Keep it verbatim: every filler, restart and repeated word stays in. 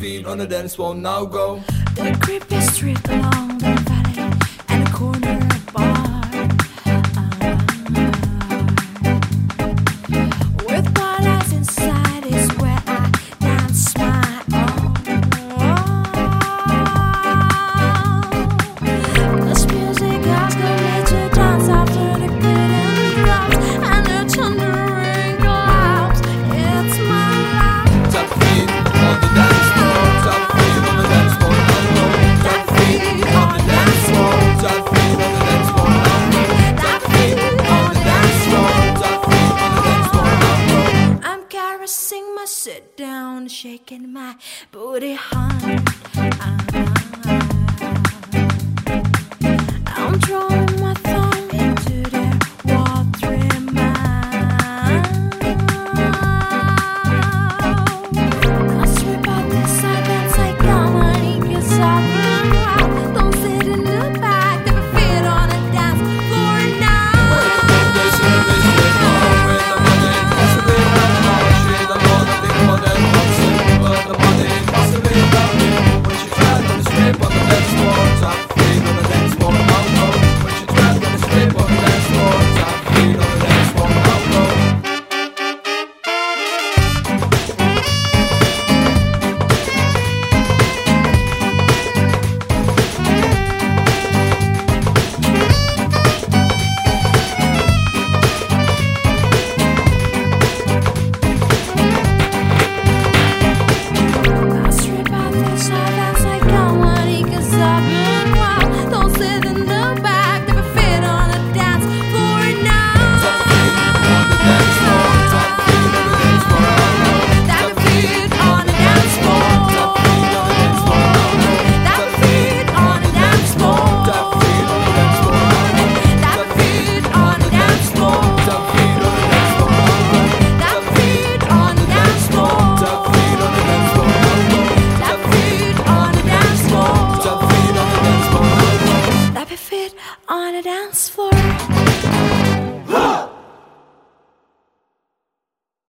feet on the dance floor, now go. The creepy street along the valley and a corner bar, with ballers inside is where I dance my own. This music asking me to dance after the curtain drops and the thundering clouds. It's my life. Tap feet on the dance floor, tap feet on the dance floor, now go. Tap feet on the dance floor, tap feet on the dance floor, now go. Tap feet on the dance floor, tap feet on the dance floor, now go. I'm caressing my sit down, shaking my booty hard.